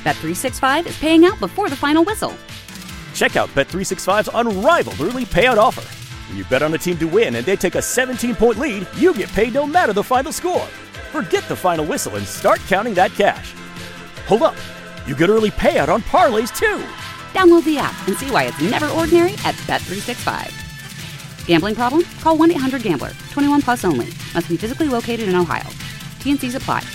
Bet365 is paying out before the final whistle. Check out Bet365's unrivaled early payout offer. When you bet on a team to win and they take a 17-point lead, you get paid no matter the final score. Forget the final whistle and start counting that cash. Hold up. You get early payout on parlays, too. Download the app and see why it's never ordinary at Bet365. Gambling problem? Call 1-800-GAMBLER. 21 plus only. Must be physically located in Ohio. T&Cs apply.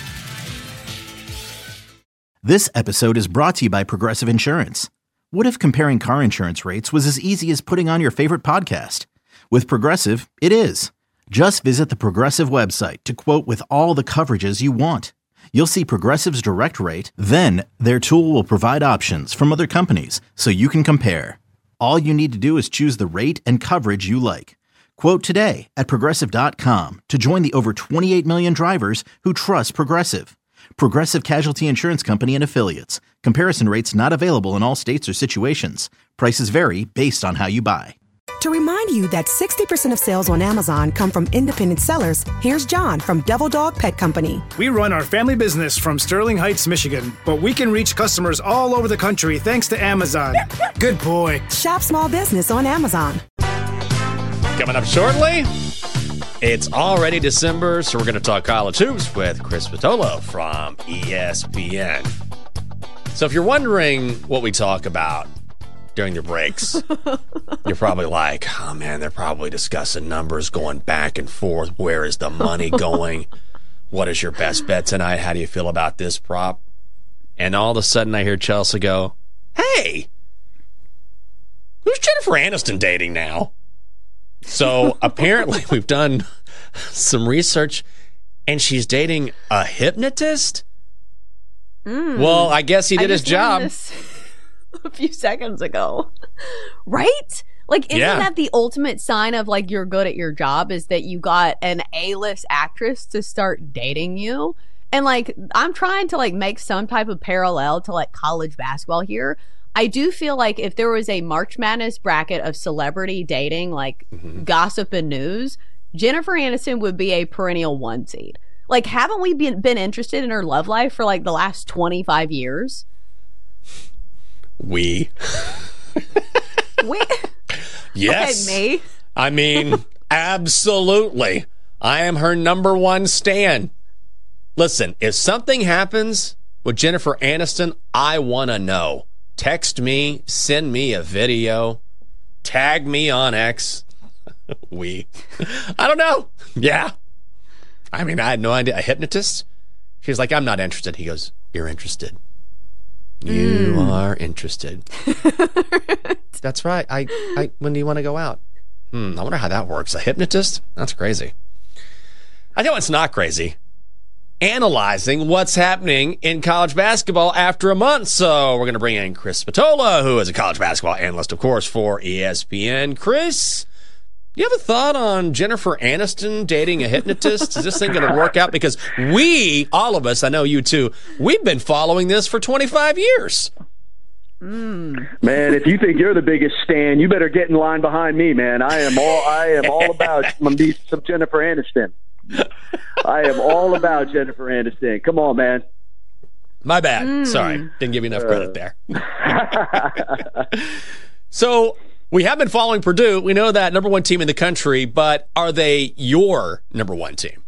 This episode is brought to you by Progressive Insurance. What if comparing car insurance rates was as easy as putting on your favorite podcast? With Progressive, it is. Just visit the Progressive website to quote with all the coverages you want. You'll see Progressive's direct rate, then their tool will provide options from other companies so you can compare. All you need to do is choose the rate and coverage you like. Quote today at Progressive.com to join the over 28 million drivers who trust Progressive. Progressive Casualty Insurance Company and Affiliates. Comparison rates not available in all states or situations. Prices vary based on how you buy. To remind you that 60% of sales on Amazon come from independent sellers, here's John from Devil Dog Pet Company. We run our family business from Sterling Heights, Michigan, but we can reach customers all over the country thanks to Amazon. Good boy. Shop small business on Amazon. Coming up shortly, it's already December, so we're going to talk college hoops with Chris Spatola from ESPN. So if you're wondering what we talk about during the breaks, you're probably like, oh man, they're probably discussing numbers going back and forth. Where is the money going? What is your best bet tonight? How do you feel about this prop? And all of a sudden I hear Chelsea go, hey, who's Jennifer Aniston dating now? So apparently we've done some research and she's dating a hypnotist? Well, I guess he did his job. A few seconds ago. Right? Like, isn't that the ultimate sign of, like, you're good at your job, is that you got an A-list actress to start dating you? And, like, I'm trying to, like, make some type of parallel to, like, college basketball here. I do feel like if there was a March Madness bracket of celebrity dating, like, gossip and news, Jennifer Aniston would be a perennial one seed. Like, haven't we been interested in her love life for, like, the last 25 years? We? Yes. Okay, me? I mean, absolutely. I am her number one stan. Listen, if something happens with Jennifer Aniston, I want to know. Text me, send me a video, tag me on X. I don't know. Yeah. I mean, I had no idea. A hypnotist? She's like, I'm not interested. He goes, you're interested. You are interested. That's right. I when do you want to go out? I wonder how that works. A hypnotist? That's crazy. I know it's not crazy. Analyzing what's happening in college basketball after a month. So we're going to bring in Chris Spatola, who is a college basketball analyst, of course, for ESPN. Chris, you have a thought on Jennifer Aniston dating a hypnotist? Is this thing going to work out? Because we, all of us, I know you too, we've been following this for 25 years. Man, if you think you're the biggest stan, you better get in line behind me, man. I am all about some Jennifer Aniston. I am all about Jennifer Aniston. Come on, man. My bad. Sorry. Didn't give you enough credit there. So we have been following Purdue. We know that number one team in the country, but are they your number one team?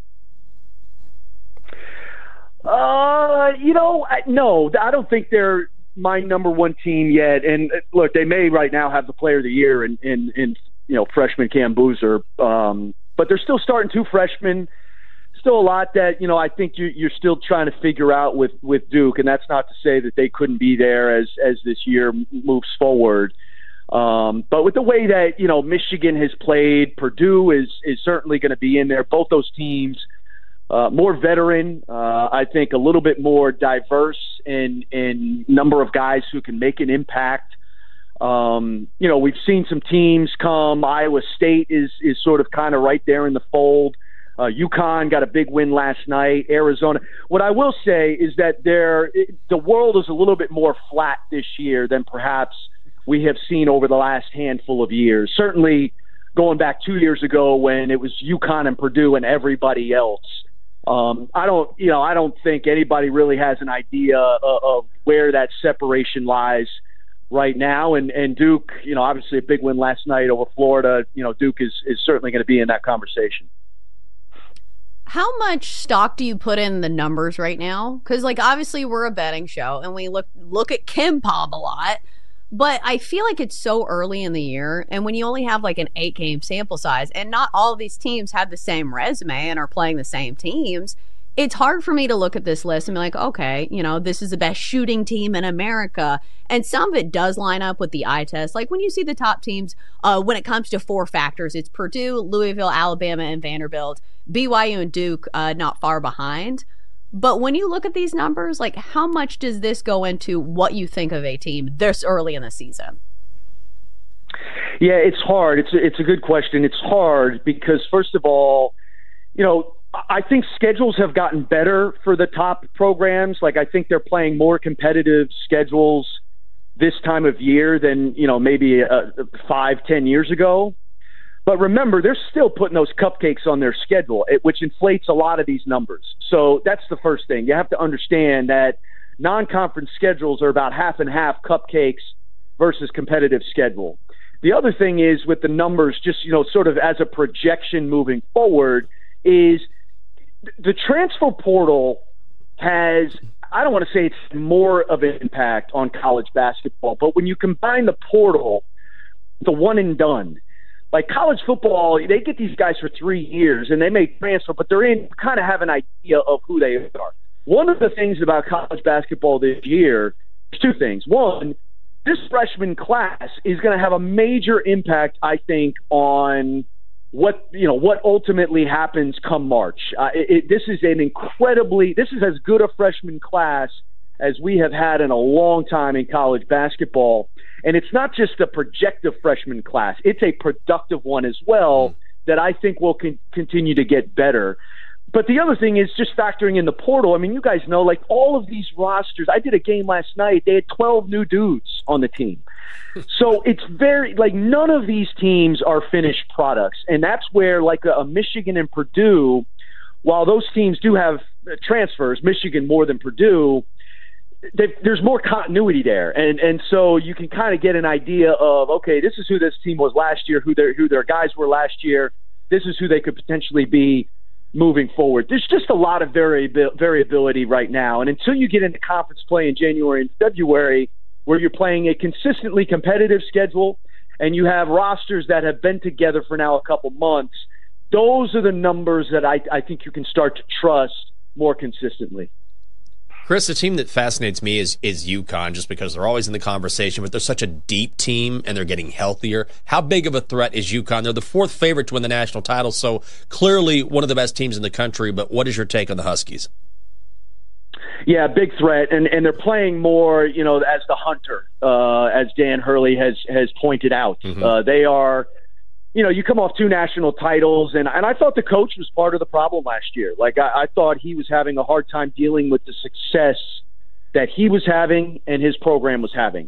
No, I don't think they're my number one team yet. And look, they may right now have the player of the year in freshman Cam Boozer. But they're still starting two freshmen. Still a lot that, I think you're still trying to figure out with Duke. And that's not to say that they couldn't be there as this year moves forward. But with the way that, Michigan has played, Purdue is certainly going to be in there. Both those teams, more veteran, I think a little bit more diverse in number of guys who can make an impact. We've seen some teams come. Iowa State is sort of kind of right there in the fold. UConn got a big win last night. Arizona. What I will say is that the world is a little bit more flat this year than perhaps we have seen over the last handful of years. Certainly going back 2 years ago when it was UConn and Purdue and everybody else. I don't think anybody really has an idea of where that separation lies right now. And Duke, obviously a big win last night over Florida. Duke is certainly going to be in that conversation. How much stock do you put in the numbers right now? Because, obviously we're a betting show and we look at KenPom a lot, but I feel like it's so early in the year. And when you only have an 8-game sample size and not all of these teams have the same resume and are playing the same teams, it's hard for me to look at this list and be like, okay, this is the best shooting team in America. And some of it does line up with the eye test. Like when you see the top teams, when it comes to 4 factors, it's Purdue, Louisville, Alabama, and Vanderbilt. BYU and Duke not far behind. But when you look at these numbers, how much does this go into what you think of a team this early in the season? Yeah, it's hard. It's a good question. It's hard because, first of all, I think schedules have gotten better for the top programs. I think they're playing more competitive schedules this time of year than, maybe 5-10 years ago. But remember, they're still putting those cupcakes on their schedule, which inflates a lot of these numbers. So that's the first thing. You have to understand that non-conference schedules are about half and half cupcakes versus competitive schedule. The other thing is with the numbers, just, sort of as a projection moving forward, is the transfer portal has, I don't want to say it's more of an impact on college basketball, but when you combine the portal, the one and done, college football, they get these guys for 3 years and they may transfer, but kind of have an idea of who they are. One of the things about college basketball this year is 2 things. One, this freshman class is going to have a major impact, I think, on what ultimately happens come March. This is as good a freshman class as we have had in a long time in college basketball. And it's not just a projective freshman class. It's a productive one as well that I think will continue to get better. But the other thing is just factoring in the portal. I mean, you guys know, all of these rosters, I did a game last night. They had 12 new dudes on the team. So it's very, none of these teams are finished products. And that's where, a Michigan and Purdue, while those teams do have transfers, Michigan more than Purdue, there's more continuity there, and so you can kind of get an idea of, okay, this is who this team was last year, who their guys were last year. This is who they could potentially be moving forward. There's just a lot of variability right now, and until you get into conference play in January and February, where you're playing a consistently competitive schedule, and you have rosters that have been together for now a couple months, those are the numbers that I think you can start to trust more consistently. Chris, the team that fascinates me is UConn, just because they're always in the conversation, but they're such a deep team and they're getting healthier. How big of a threat is UConn? They're the 4th favorite to win the national title, so clearly one of the best teams in the country, but what is your take on the Huskies? Yeah, big threat, and they're playing more, as the hunter, as Dan Hurley has pointed out. Mm-hmm. They are, you come off 2 national titles, and I thought the coach was part of the problem last year. I thought he was having a hard time dealing with the success that he was having and his program was having.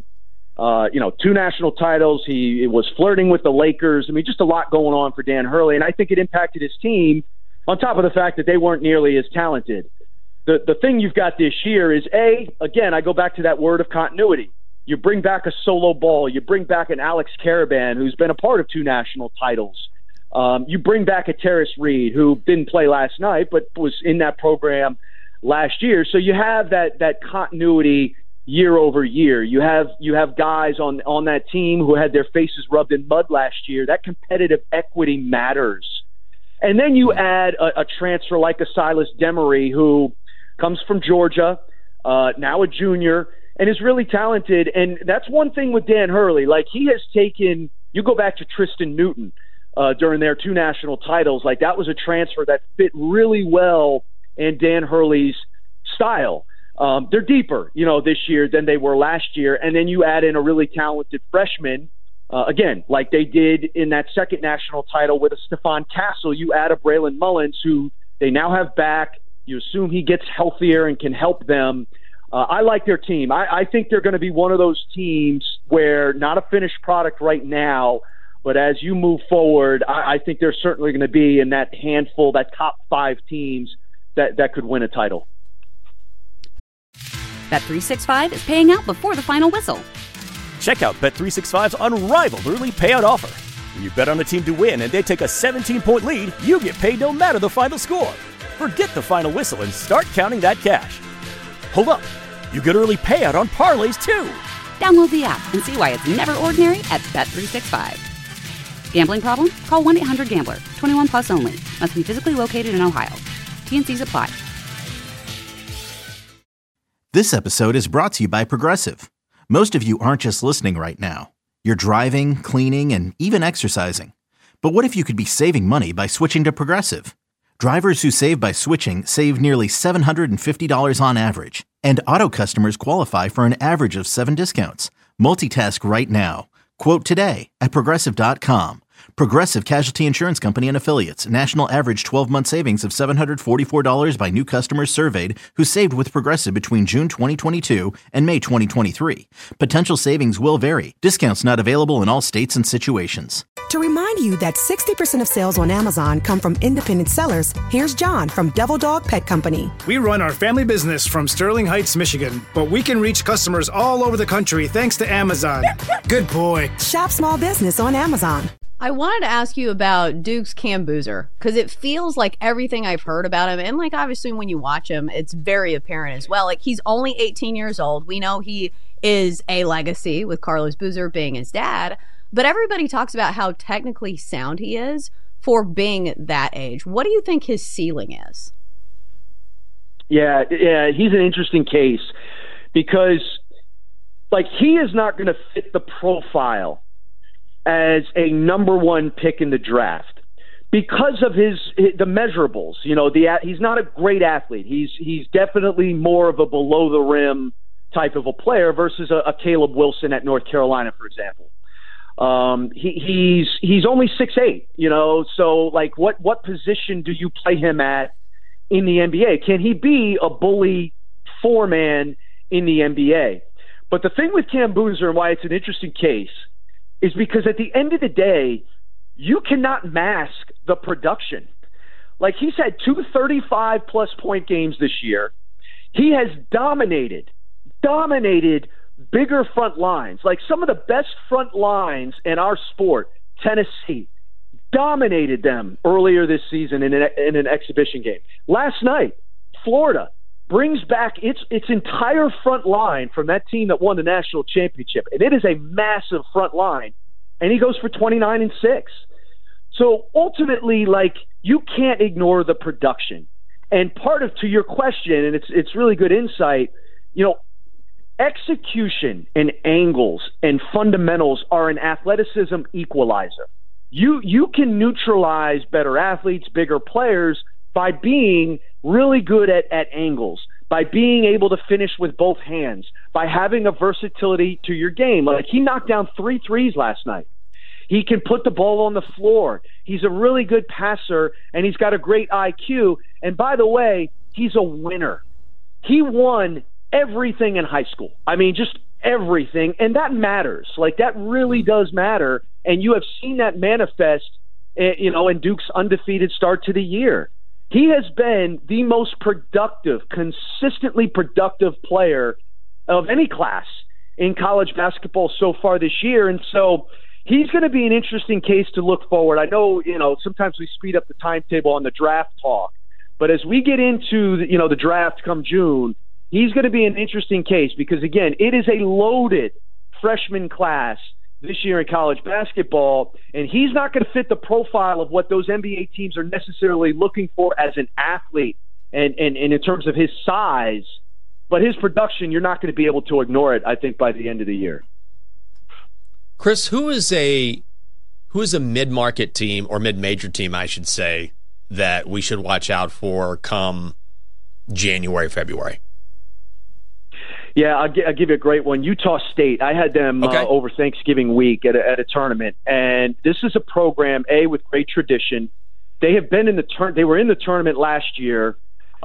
2 national titles. He was flirting with the Lakers. I mean, just a lot going on for Dan Hurley, and I think it impacted his team on top of the fact that they weren't nearly as talented. The thing you've got this year is, again, I go back to that word of continuity. You bring back a Solo Ball. You bring back an Alex Caravan, who's been a part of 2 national titles. You bring back a Terrace Reed, who didn't play last night but was in that program last year. So you have that continuity year over year. You have guys on that team who had their faces rubbed in mud last year. That competitive equity matters. And then you add a transfer like a Silas Demery, who comes from Georgia, now a junior, and is really talented. And that's one thing with Dan Hurley. He has taken – you go back to Tristan Newton during their 2 national titles. That was a transfer that fit really well in Dan Hurley's style. They're deeper, this year than they were last year. And then you add in a really talented freshman, again, like they did in that 2nd national title with a Stephon Castle. You add a Braylon Mullins, who they now have back. You assume he gets healthier and can help them. I like their team. I think they're going to be one of those teams where not a finished product right now, but as you move forward, I think they're certainly going to be in that handful, that top 5 teams that could win a title. Bet365 is paying out before the final whistle. Check out Bet365's unrivaled early payout offer. When you bet on a team to win and they take a 17-point lead, you get paid no matter the final score. Forget the final whistle and start counting that cash. Hold up. You get early payout on parlays, too. Download the app and see why it's never ordinary at Bet365. Gambling problem? Call 1-800-GAMBLER. 21 plus only. Must be physically located in Ohio. T&Cs apply. This episode is brought to you by Progressive. Most of you aren't just listening right now. You're driving, cleaning, and even exercising. But what if you could be saving money by switching to Progressive? Drivers who save by switching save nearly $750 on average. And auto customers qualify for an average of 7 discounts. Multitask right now. Quote today at Progressive.com. Progressive Casualty Insurance Company and Affiliates. National average 12-month savings of $744 by new customers surveyed who saved with Progressive between June 2022 and May 2023. Potential savings will vary. Discounts not available in all states and situations. To remind you that 60% of sales on Amazon come from independent sellers, here's John from Devil Dog Pet Company. We run our family business from Sterling Heights, Michigan, but we can reach customers all over the country thanks to Amazon. Good boy. Shop small business on Amazon. I wanted to ask you about Dukes Camboozer, because it feels like everything I've heard about him, and like obviously when you watch him, it's very apparent as well. Like he's only 18 years old. We know he is a legacy with Carlos Boozer being his dad, but everybody talks about how technically sound he is for being that age. What do you think his ceiling is? Yeah, he's an interesting case because like he is not going to fit the profile as a number one pick in the draft because of the measurables. You know, he's not a great athlete. He's definitely more of a below the rim type of a player versus a Caleb Wilson at North Carolina, for example. He's only 6'8", you know, so like what position do you play him at in the NBA? Can he be a bully 4-man in the NBA? But the thing with Cam Boozer and why it's an interesting case is because at the end of the day, you cannot mask the production. Like he's had 2 35-plus point games this year. He has dominated bigger front lines. Like some of the best front lines in our sport, Tennessee, dominated them earlier this season in an exhibition game. Last night, Florida brings back its entire front line from that team that won the national championship, and it is a massive front line, and he goes for 29 and 6. So ultimately, like, you can't ignore the production. And part of, to your question, and it's really good insight, you know, execution and angles and fundamentals are an athleticism equalizer. You can neutralize better athletes, bigger players, by being really good at angles, by being able to finish with both hands, by having a versatility to your game. Like he knocked down 3 threes last night. He can put the ball on the floor. He's a really good passer, and he's got a great IQ. And by the way, he's a winner. He won everything in high school. I mean, just everything. And that matters. Like, that really does matter. And you have seen that manifest, you know, in Duke's undefeated start to the year. He has been the most productive, consistently productive player of any class in college basketball so far this year. And so he's going to be an interesting case to look forward. I know, you know, sometimes we speed up the timetable on the draft talk, but as we get into, you know, the draft come June, he's going to be an interesting case because, again, it is a loaded freshman class this year in college basketball, and he's not going to fit the profile of what those NBA teams are necessarily looking for as an athlete and in terms of his size. But his production, you're not going to be able to ignore it, I think, by the end of the year. Chris, who is a mid-market team, or mid-major team, I should say, that we should watch out for come January, February? Yeah, I'll give you a great one. Utah State. I had them over Thanksgiving week at a tournament, and this is a program with great tradition. They have been in they were in the tournament last year.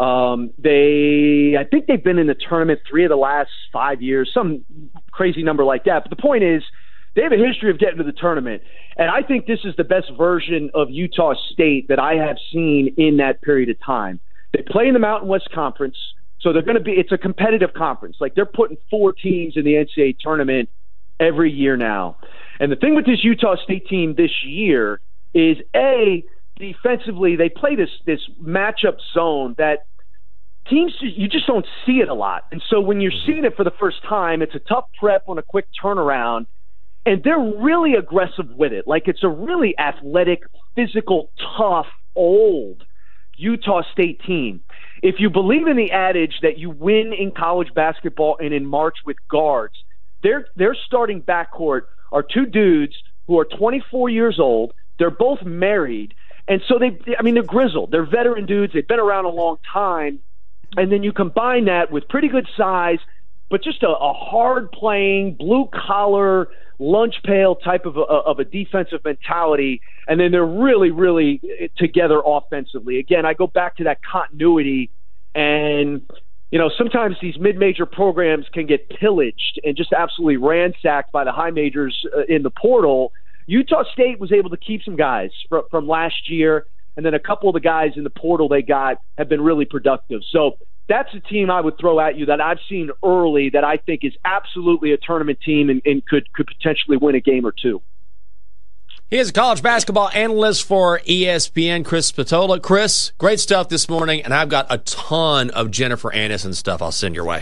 I think they've been in the tournament 3 of the last 5 years, some crazy number like that. But the point is, they have a history of getting to the tournament, and I think this is the best version of Utah State that I have seen in that period of time. They play in the Mountain West Conference, so it's a competitive conference. Like, they're putting 4 teams in the NCAA tournament every year now. And the thing with this Utah State team this year is, defensively, they play this matchup zone that teams, you just don't see it a lot. And so when you're seeing it for the first time, it's a tough prep on a quick turnaround, and they're really aggressive with it. Like, it's a really athletic, physical, tough, old Utah State team. If you believe in the adage that you win in college basketball and in March with guards, their starting backcourt are 2 dudes who are 24 years old. They're both married. And so they're grizzled. They're veteran dudes. They've been around a long time. And then you combine that with pretty good size, but just a hard-playing, blue-collar, lunch pail type of a defensive mentality. And then they're really, really together offensively. Again, I go back to that continuity. And, sometimes these mid-major programs can get pillaged and just absolutely ransacked by the high majors in the portal. Utah State was able to keep some guys from last year, and then a couple of the guys in the portal they got have been really productive. So that's a team I would throw at you that I've seen early that I think is absolutely a tournament team and could potentially win a game or two. He is a college basketball analyst for ESPN, Chris Spatola. Chris, great stuff this morning, and I've got a ton of Jennifer Aniston stuff I'll send your way.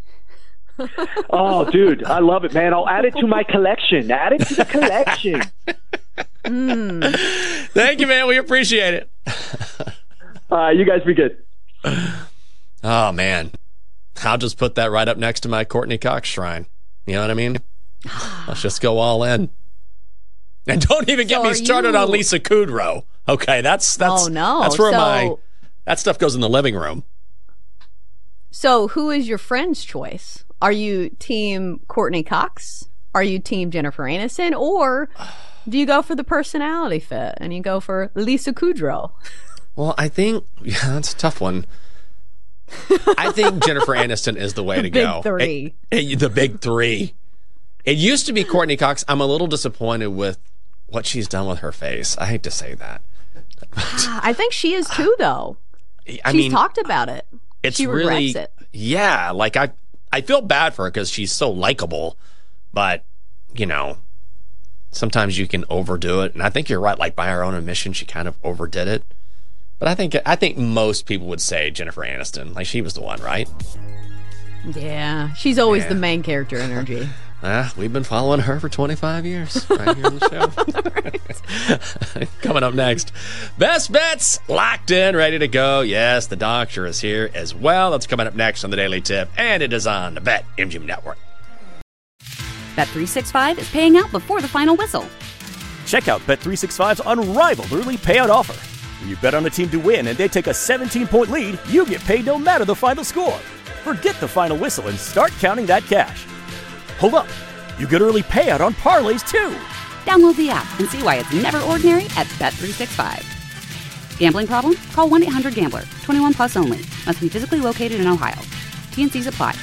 Oh, dude, I love it, man. I'll add it to my collection. Add it to the collection. Thank you, man. We appreciate it. You guys be good. Oh, man. I'll just put that right up next to my Courtney Cox shrine. You know what I mean? Let's just go all in. And don't even get me started on Lisa Kudrow. Okay, that's oh, no. That's where that stuff goes in the living room. So who is your friend's choice? Are you team Courtney Cox? Are you team Jennifer Aniston? Or do you go for the personality fit and you go for Lisa Kudrow? Well, I think, that's a tough one. I think Jennifer Aniston is the way to go. The big three. It used to be Courtney Cox. I'm a little disappointed with what she's done with her face. I hate to say that. I think she is too, though. She's talked about it. She regrets it. Yeah, like I feel bad for her because she's so likable, but, sometimes you can overdo it. And I think you're right. Like, by her own admission, she kind of overdid it. But I think most people would say Jennifer Aniston. Like, she was the one, right? Yeah, she's always the main character energy. We've been following her for 25 years right here on the show. Coming up next, Best Bets locked in, ready to go. Yes, the doctor is here as well. That's coming up next on the Daily Tip, and it is on the BetMGM Network. Bet365 is paying out before the final whistle. Check out Bet365's unrivaled early payout offer. When you bet on a team to win and they take a 17-point lead, you get paid no matter the final score. Forget the final whistle and start counting that cash. Hold up. You get early payout on parlays, too. Download the app and see why it's never ordinary at Bet365. Gambling problem? Call 1-800-GAMBLER. 21 plus only. Must be physically located in Ohio. T&Cs apply.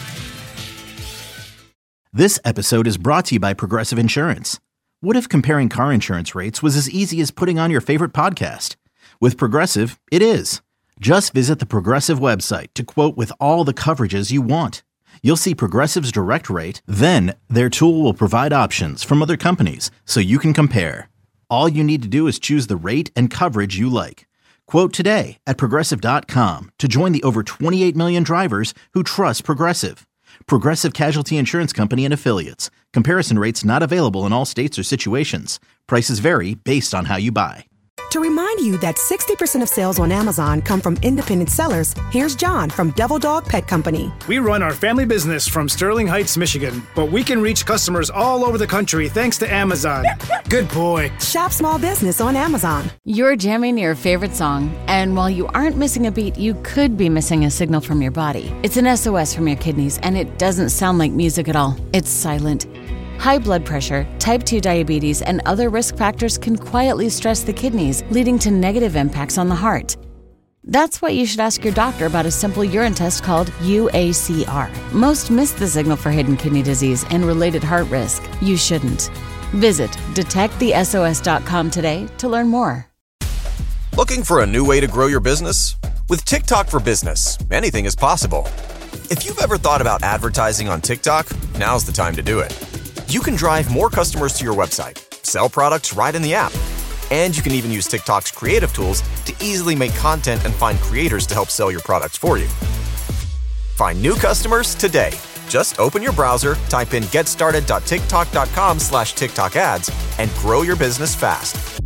This episode is brought to you by Progressive Insurance. What if comparing car insurance rates was as easy as putting on your favorite podcast? With Progressive, it is. Just visit the Progressive website to quote with all the coverages you want. You'll see Progressive's direct rate, then their tool will provide options from other companies so you can compare. All you need to do is choose the rate and coverage you like. Quote today at Progressive.com to join the over 28 million drivers who trust Progressive. Progressive Casualty Insurance Company and Affiliates. Comparison rates not available in all states or situations. Prices vary based on how you buy. To remind you that 60% of sales on Amazon come from independent sellers, here's John from Devil Dog Pet Company. We run our family business from Sterling Heights, Michigan, but we can reach customers all over the country thanks to Amazon. Good boy. Shop small business on Amazon. You're jamming your favorite song, and while you aren't missing a beat, you could be missing a signal from your body. It's an SOS from your kidneys, and it doesn't sound like music at all. It's silent. High blood pressure, type 2 diabetes, and other risk factors can quietly stress the kidneys, leading to negative impacts on the heart. That's why you should ask your doctor about a simple urine test called UACR. Most miss the signal for hidden kidney disease and related heart risk. You shouldn't. Visit detectthesos.com today to learn more. Looking for a new way to grow your business? With TikTok for Business, anything is possible. If you've ever thought about advertising on TikTok, now's the time to do it. You can drive more customers to your website, sell products right in the app, and you can even use TikTok's creative tools to easily make content and find creators to help sell your products for you. Find new customers today. Just open your browser, type in getstarted.tiktok.com/TikTok ads, and grow your business fast.